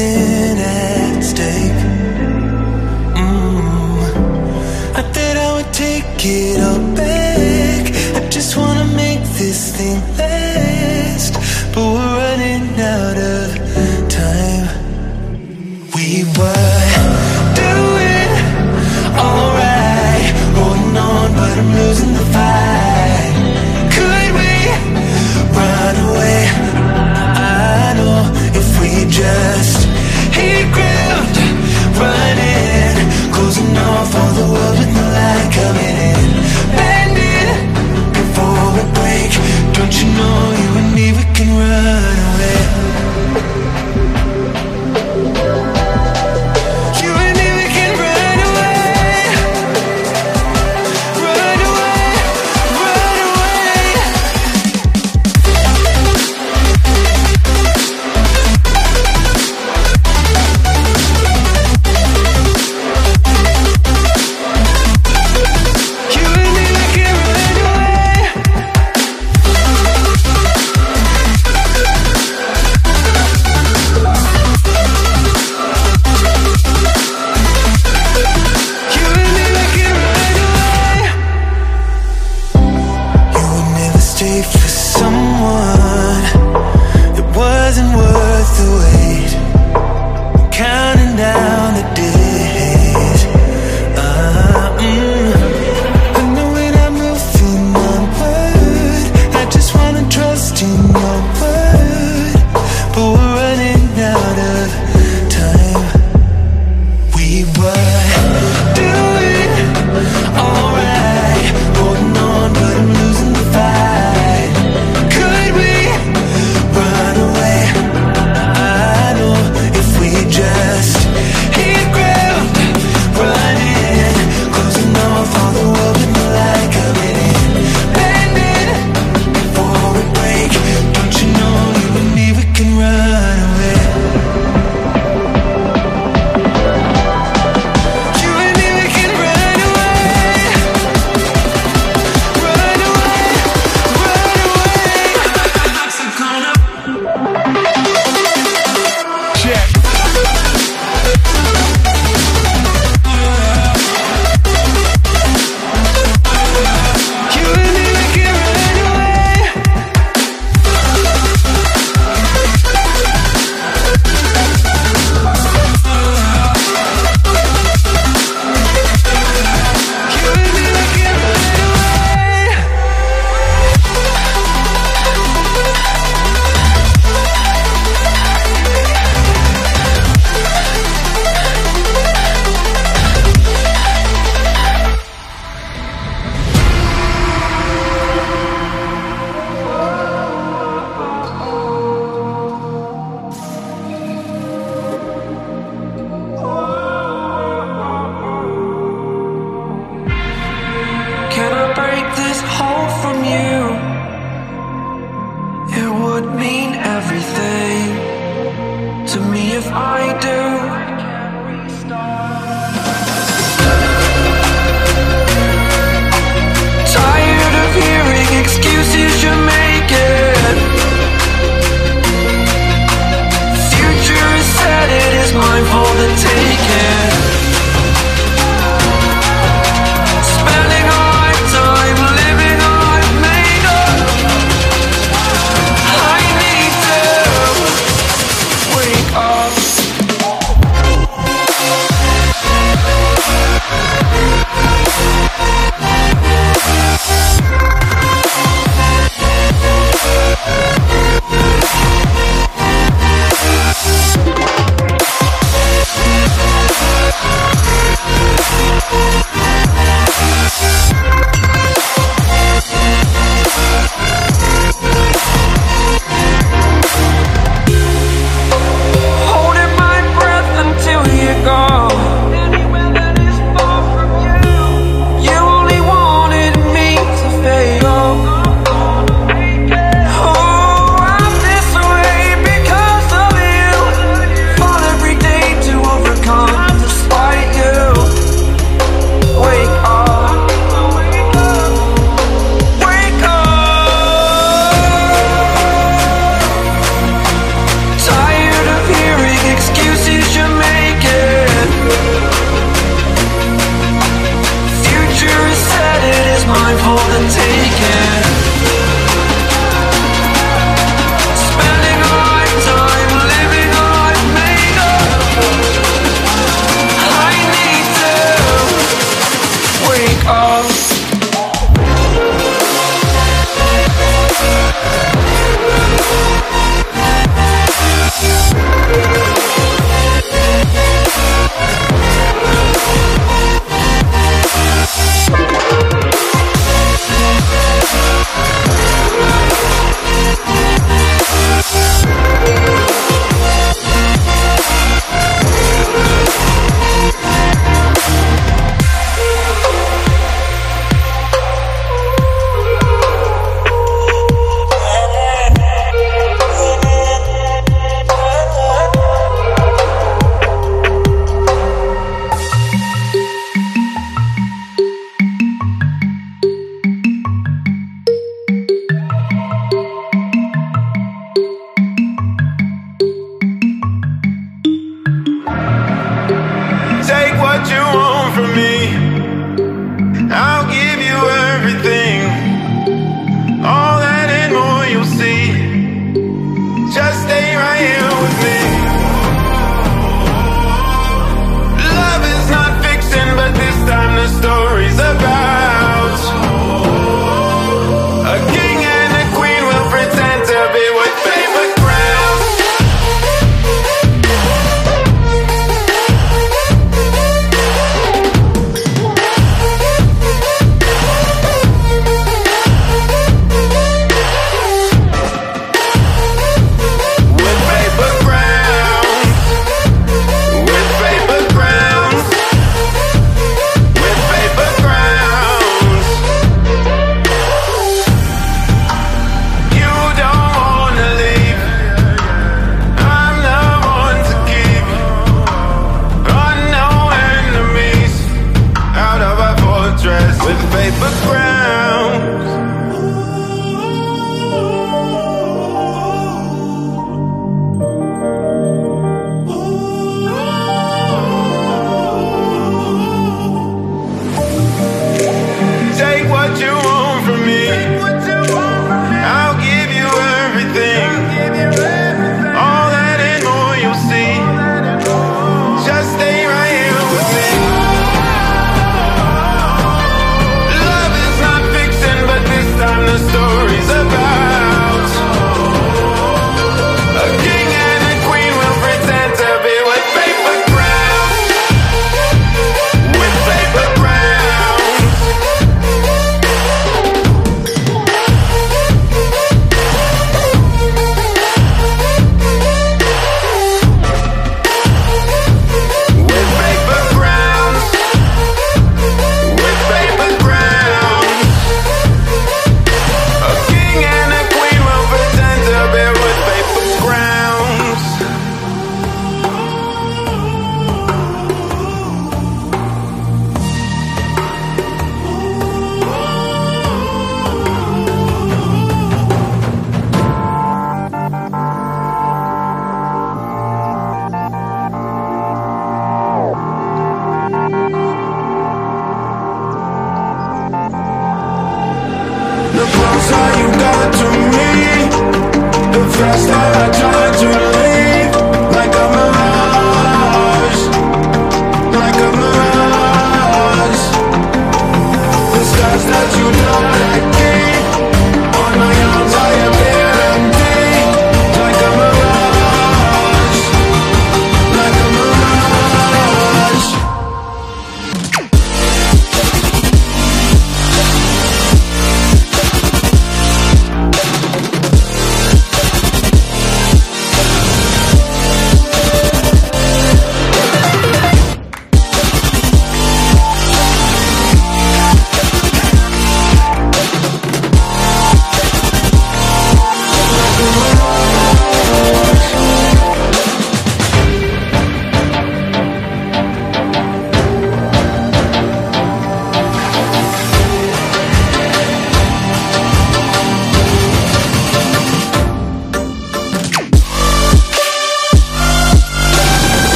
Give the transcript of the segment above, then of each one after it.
something at stake. I thought I would take it all back. I just wanna make this thing last, but we're running out of time. We were doing alright, holding on, but I'm losing the fight. Could we run away? I know if we just hit ground, running, closing off all the world with no light coming in, bending before we break. Don't you know you and me, we can run away.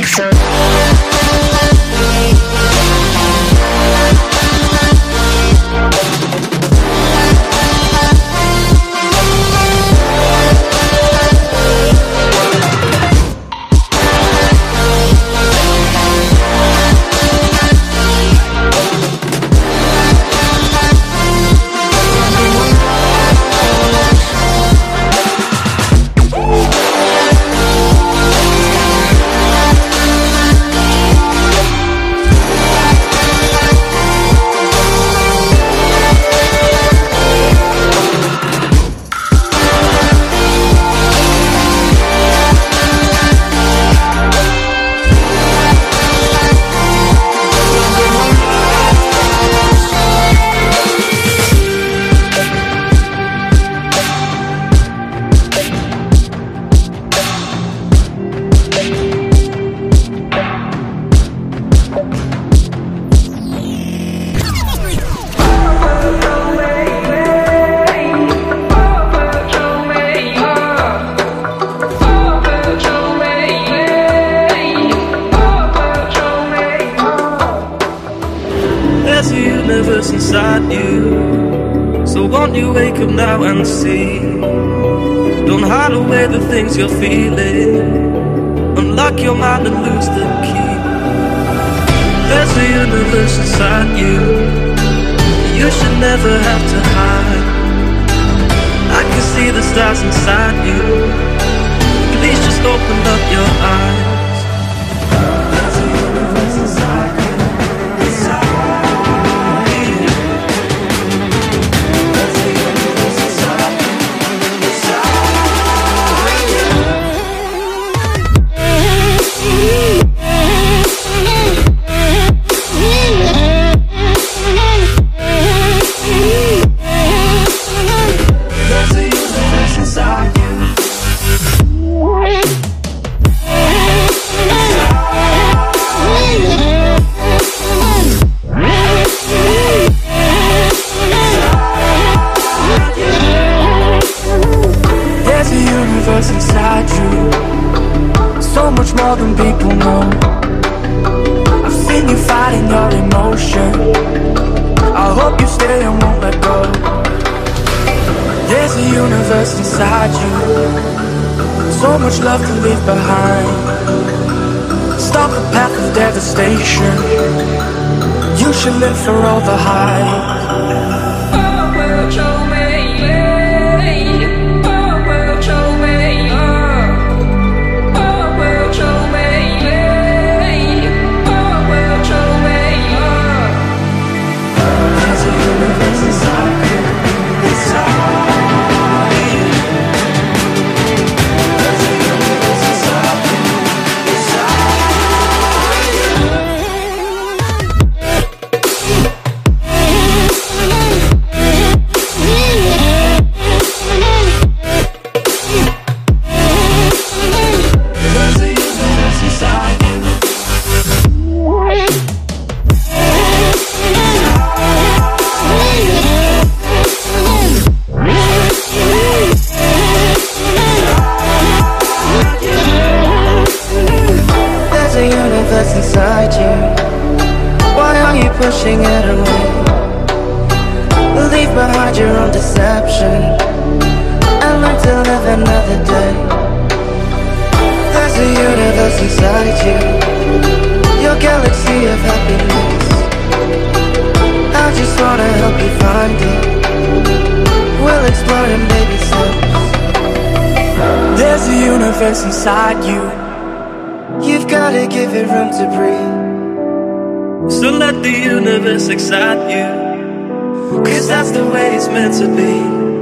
inside you. So won't you wake up now and see? Don't hide away the things you're feeling. Unlock your mind and lose the key. There's a universe inside you. You should never have to hide. I can see the stars inside you. Please just open up your eyes. There's a universe inside you. Inside you, so much more than people know. I've seen you fighting your emotion. I hope you stay and won't let go. There's a universe inside you, so much love to leave behind. Stop the path of devastation. You should live for all the hype. Inside you, why are you pushing it away? Leave behind your own deception and learn to live another day. There's a universe inside you, your galaxy of happiness. I just wanna help you find it. We'll explore in baby steps. There's a universe inside you. You've gotta give it room to breathe. So let the universe excite you, 'cause that's the way it's meant to be.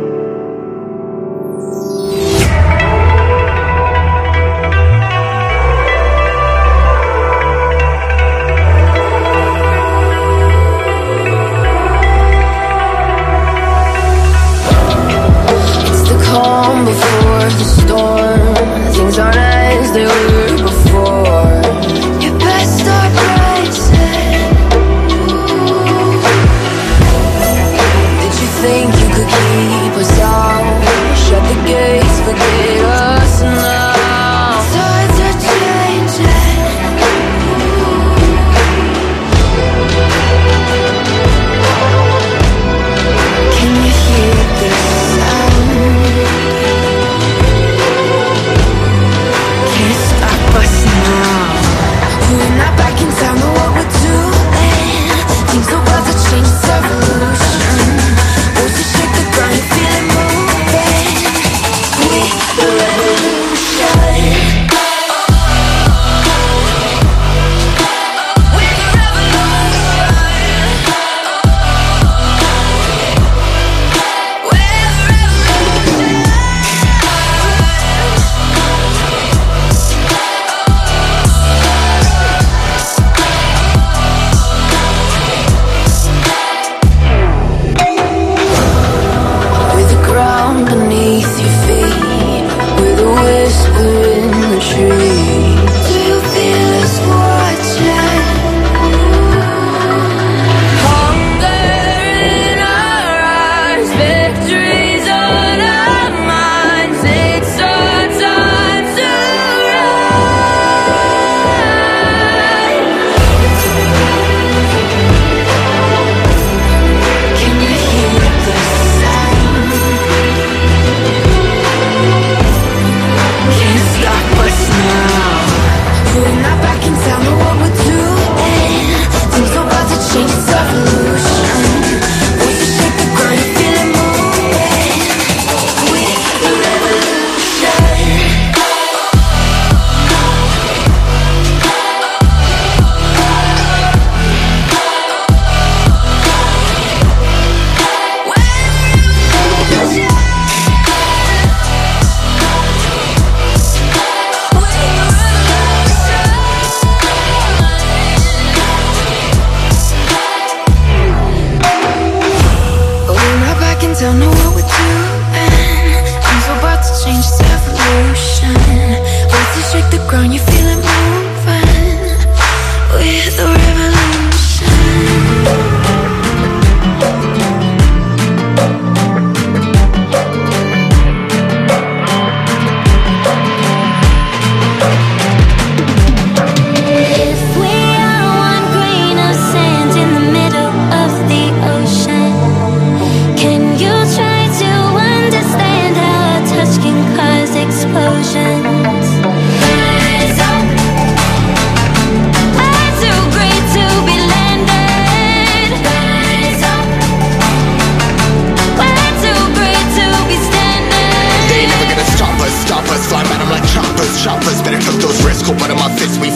It's the calm before the storm. Things aren't as they were before. You best start racing. Did you think you could keep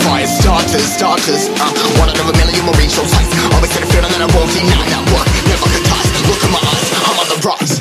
fire starters. One out of a million will reach those heights. Always in the field and then I won't deny that work. Never could toss. Look in my eyes, I'm on the rise.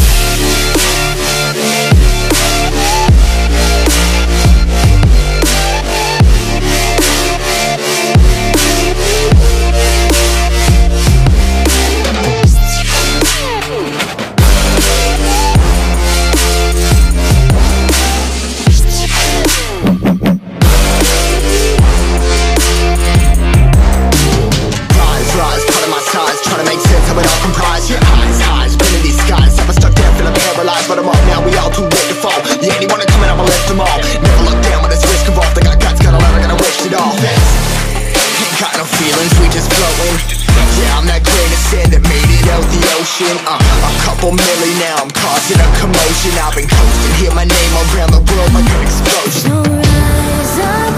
Trying to make sense of it all comprise. Your eyes, been in these skies. I've been stuck there, feeling paralyzed, but I'm up now, we all too late to fall. Yeah, anyone to come in, I'ma lift them all. Never look down when there's risk involved. I got guts, gotta learn, I gotta wish it all. Ain't got no feelings, we just flowing. Yeah, I'm that grain of sand that made it out the ocean. A couple milli now, I'm causing a commotion. I've been coasting, hear my name around the world like an explosion. So rise up.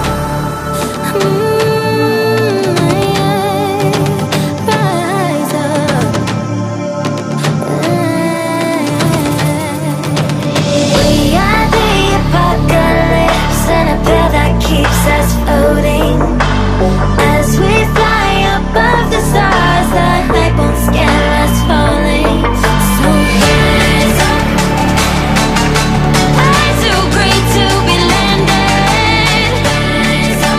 Keeps us floating as we fly above the stars. The night won't scare us falling. So rise up. I'm too great to be landed. Rise up.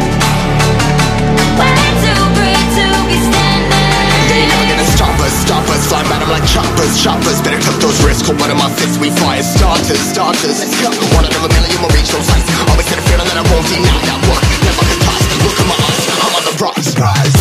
We're too great to be standing. They ain't never gonna stop us. Flying by them like choppers. Better tuck those wrists, hold one of my fists. We fire starters. Let's go. One out of a million will reach those heights. Always in the field and then I won't deny that work. Never could toss. Look in my eyes, I'm on the rise.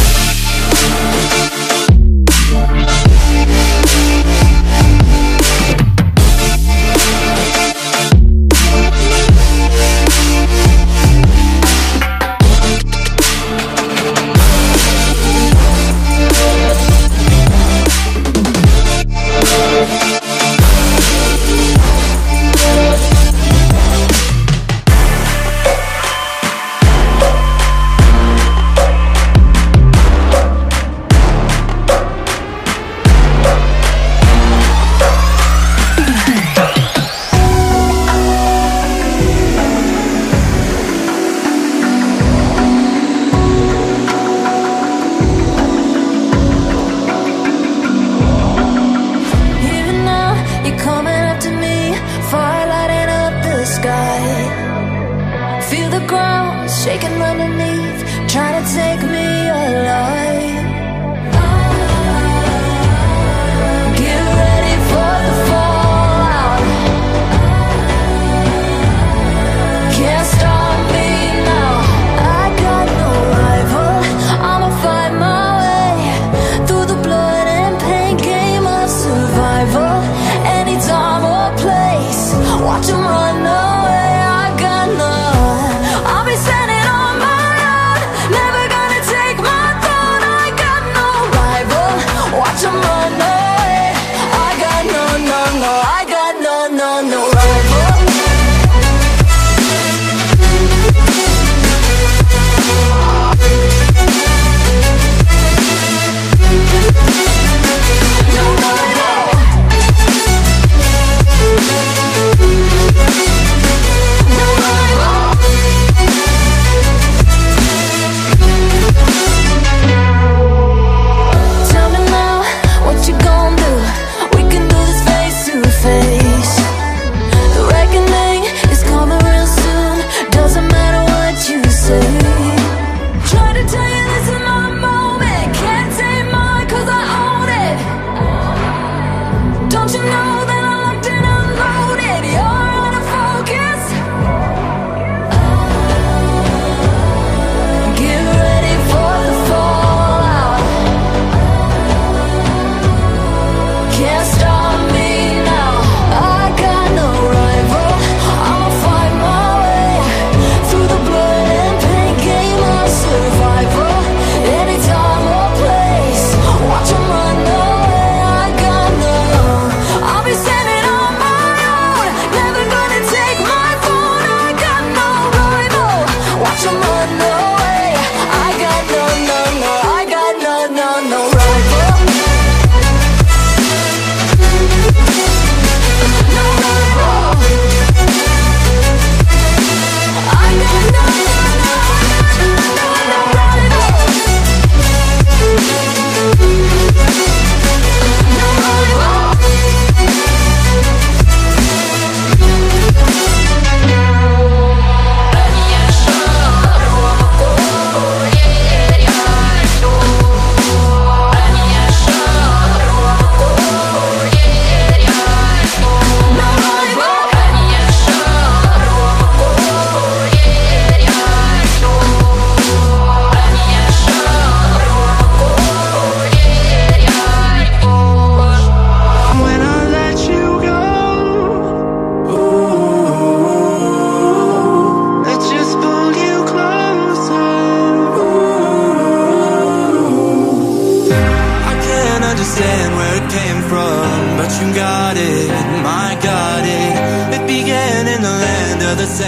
Shaking underneath, trying to take me alive. Get ready for the fallout. Can't stop me now. I got no rival. I'ma fight my way through the blood and pain game of survival. Any time or place, watch 'em run away. I got none. I'll be standing on my own, never gonna take my throne. I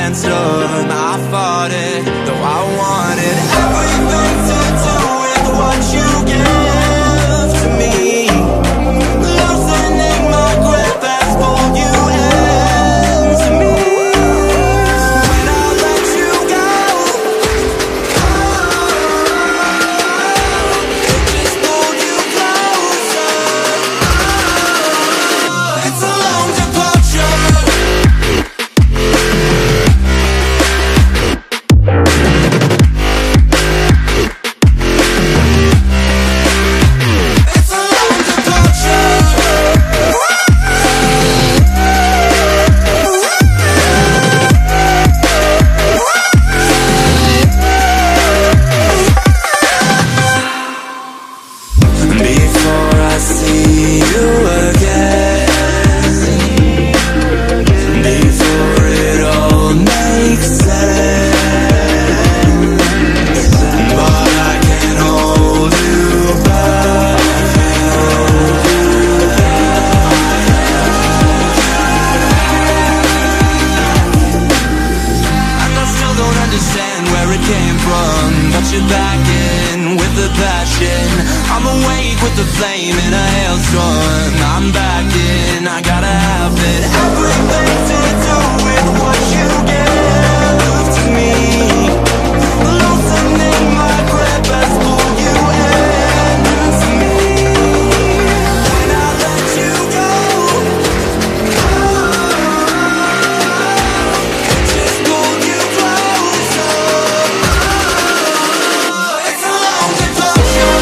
sandstorm. I fought it, though I wanted everything to do with what you gave to me. Loosening my grip as pulled you into me. When I let you go, it just pulled you closer. It's a long departure. Before I see you again, before it all makes sense, but I can't hold you back. And I still don't understand where it came from, but you're back in with the passion. I'm awake with the flame in a hailstorm. I'm back in, I gotta have it. Everything to do with what you gave to me. Loosening my grip as pulled you into me. When I let you go, it just pulled you closer. It's a long departure.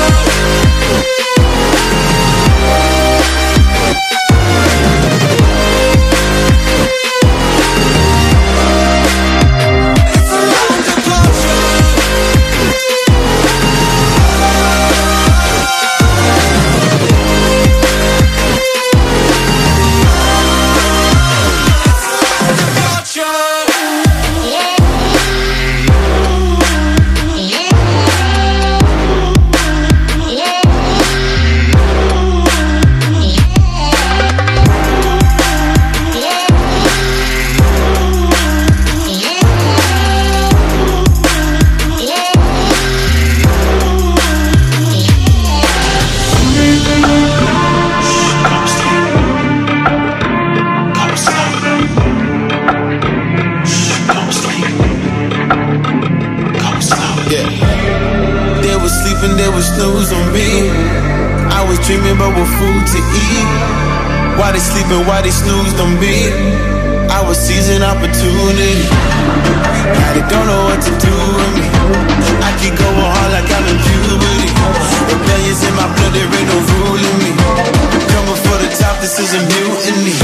They was sleeping, they was snooze on me. I was dreaming about what food to eat. Why they sleeping, why they snoozed on me? I was seizing opportunity. Now they don't know what to do with me. I keep going hard like I'm in puberty. Rebellions in my blood, there ain't no ruling me. Coming for the top, this is a mutiny.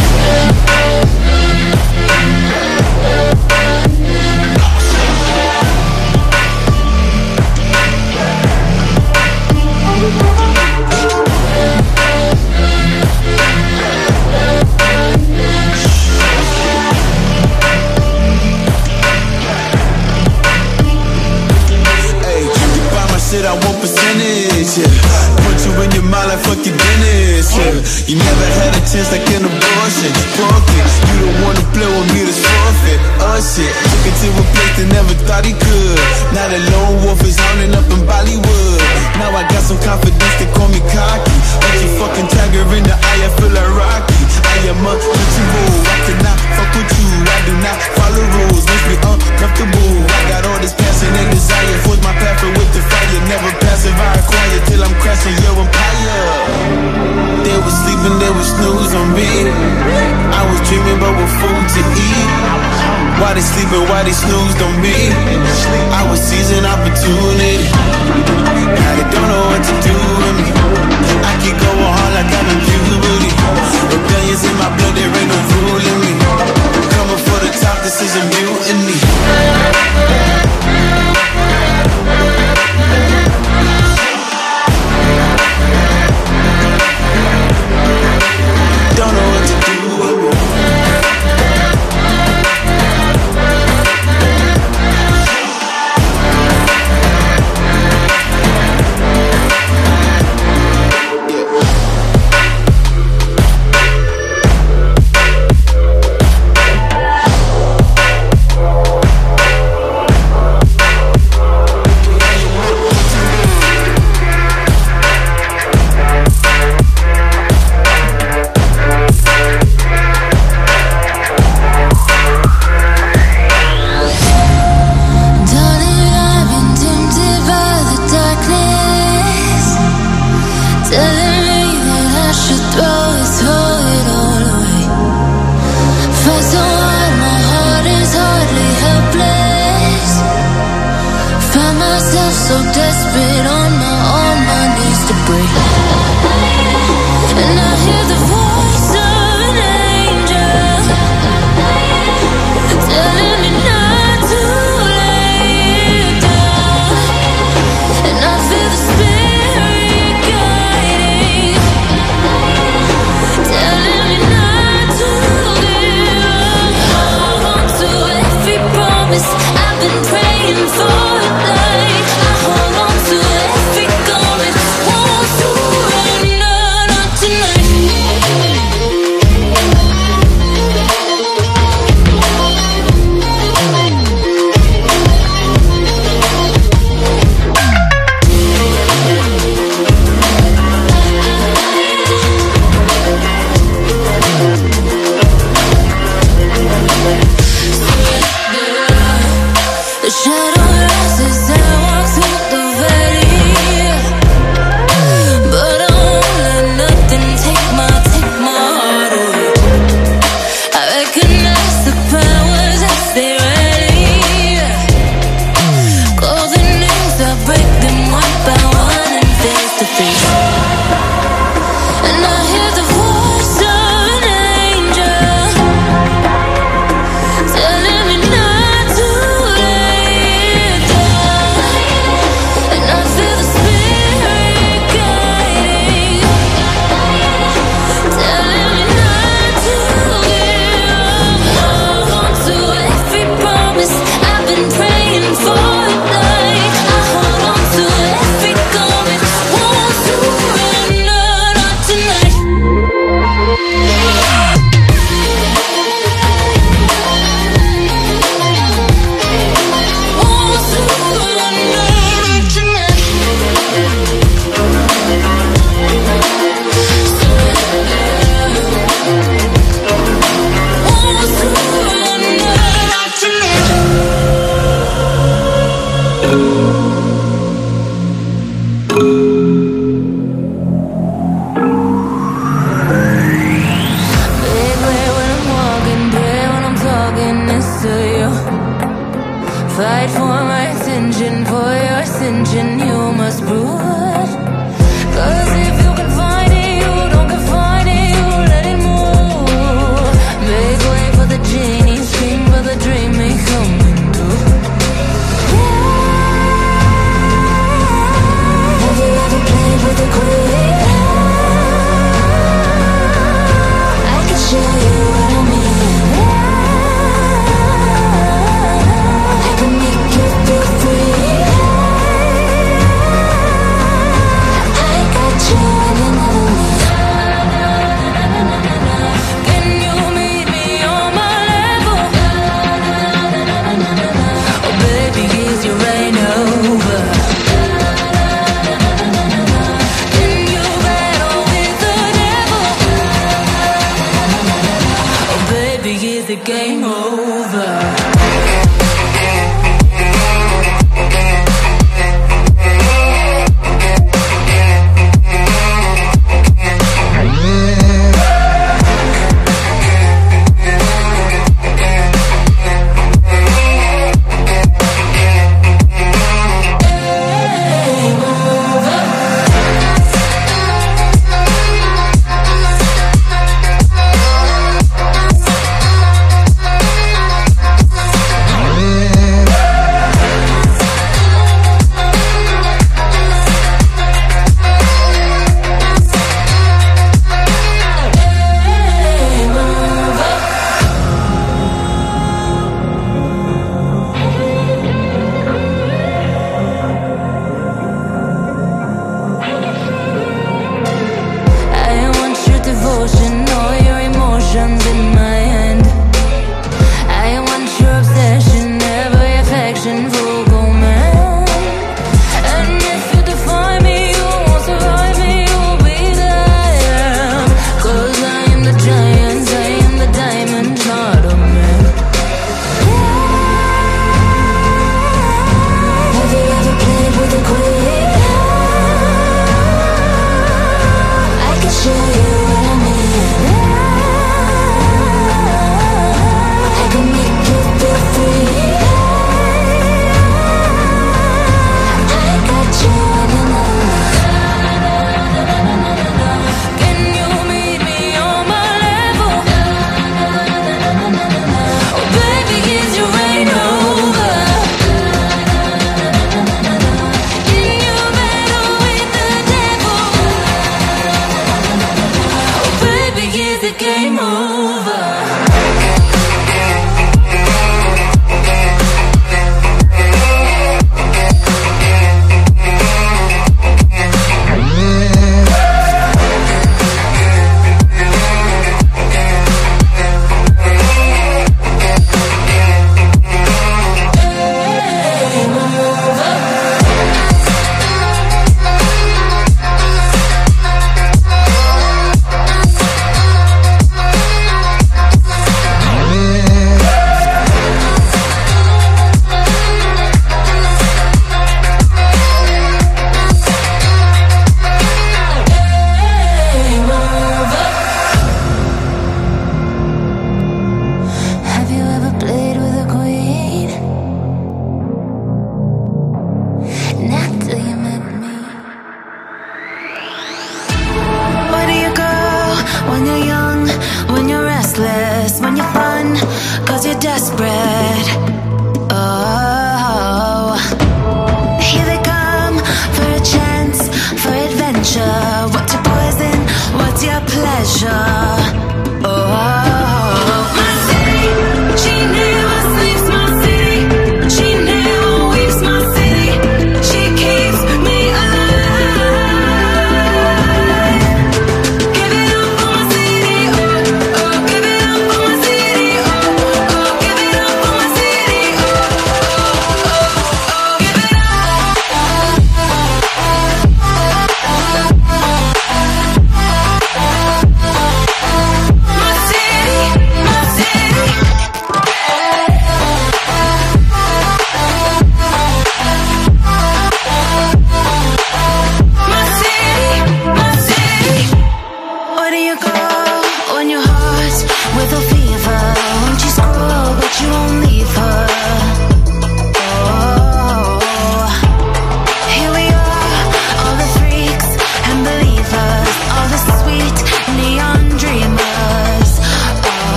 Shit, I want percentage, yeah. Put you in your mind like fuck your Guinness, yeah. You never had a chance like an abortion. Fuck it, you don't wanna play with me, that's forfeit. Shit, took it to a place that never thought he could. Now the lone wolf is hounding up in Bollywood. Now I got some confidence, they call me cocky. But you fucking tiger in the eye, I feel like Rocky. I am untouchable, I cannot fuck with you. I do not follow rules, makes me uncomfortable. I got all this passion and desire, force my path with the fire. Never passive, I acquire till I'm crashing your empire. They was sleeping, they was snooze on me. I was dreaming about what food to eat. Why they sleeping, why they snoozed on me? I was seizing opportunity. Now they don't know what to do with me. I keep going hard like I'm in puberty. Rebellions in my blood, there ain't no ruling me. Coming for the top, this is a mutiny. Don't know what to do with me. so desperate on my knees to break. And I hear the voice of an angel telling me not to lay down. And I feel the spirit guiding, telling me not to give up. Hold on to every promise I've been praying for. I hold on to every garment, won't surrender, not tonight. The shadow rises and I walk through the valley, but I won't let nothing take my heart away. I recognize the powers as they rally, golden names, I break them one by one and face to face. And I hear the voice of an angel telling me not to lay down. And I feel the spirit guiding, telling me not to give up. Hold on to every promise I've been praying for tonight. I hold on to every garment, won't surrender, not tonight. Won't surrender, not tonight. Won't surrender, not tonight. Big way when I'm walking, pray when I'm talking next to you. Fight for my attention, for your ascension, you must prove. 'Cause if you can find it, you don't confine it, you let it move. Make way for the genie, scream for the dream may come into. Have you ever played with a queen? I can show you what I mean. I can make you feel free.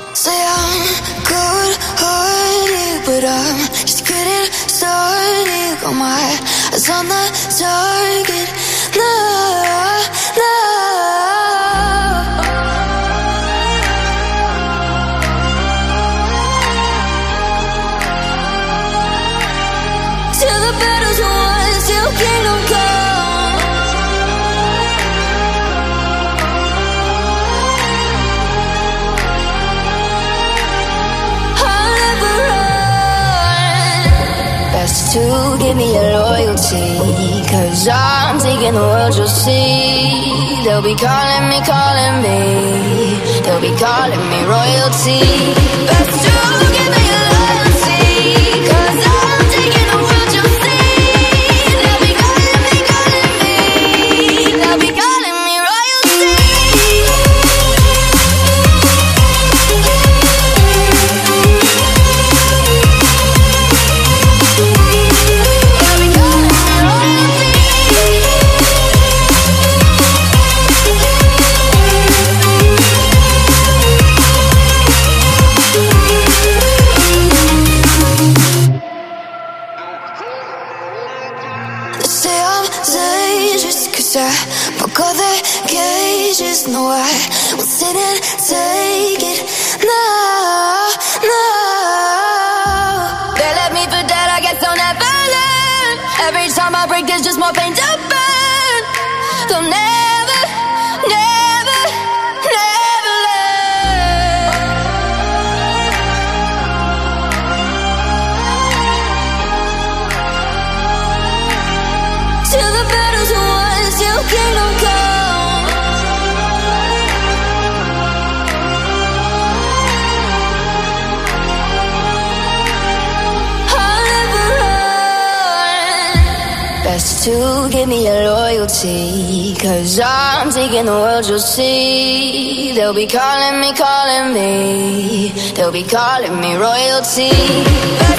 Say I'm good-hearted, but I'm just getting started. Got my eyes on the target. No, no. Till the battle's won, till kingdom come. To give me your loyalty, 'cause I'm taking the world, you'll see. They'll be calling me, they'll be calling me royalty. Best to give me your loyalty, 'cause I'm taking the world, you'll see. They'll be calling me, they'll be calling me royalty. I broke all the cages, no, I will sit and take it. No, no. They left me for dead, I guess I'll never learn. Every time I break, there's just more pain to burn. They'll never, never, never learn. Till the battle's won, till kingdom come. I'll never run. Best to give me your loyalty, 'cause I'm taking the world, you'll see. They'll be calling me, they'll be calling me royalty. Best